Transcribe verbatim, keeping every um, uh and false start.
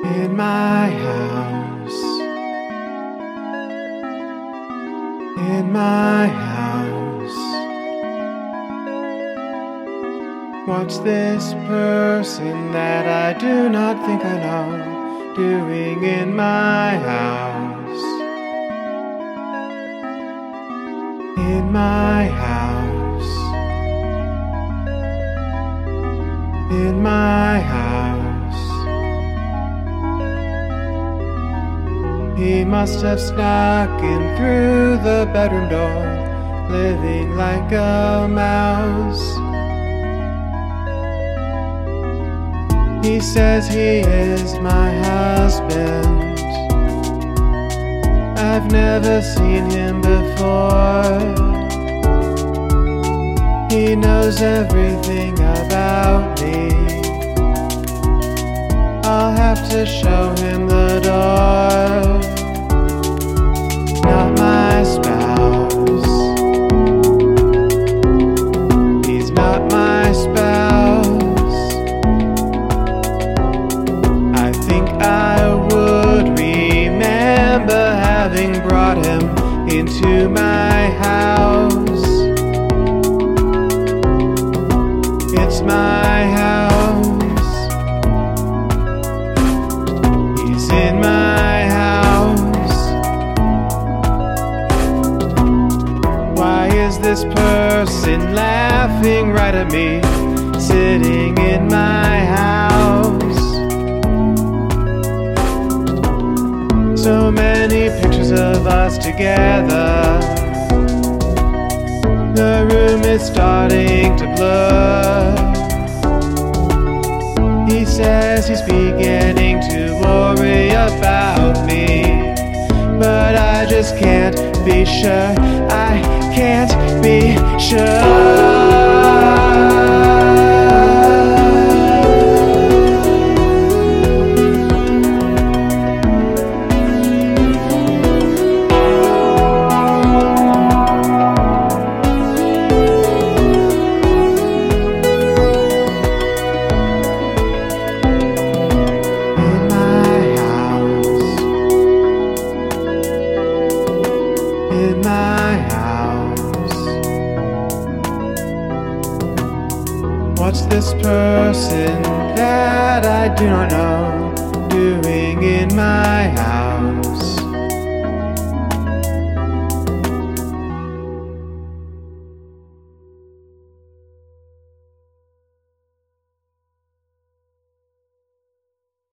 in my house, in my house. What's this person that I do not think I know doing in my house, in my house, in my house? He must have snuck in through the bedroom door, living like a mouse. He says he is my husband. I've never seen him before. He knows everything about me. I'll have to show him the door. Not my spouse. He's not my spouse. I think I would remember having brought him into my house. It's my house. He's in my house. Why is this person laughing right at me, sitting in my house? So many pictures of us together. The room is starting to blur. He says he's beginning to worry about me, but I just can't be sure. I can't be sure. In my house. What's this person that I do not know doing in my house?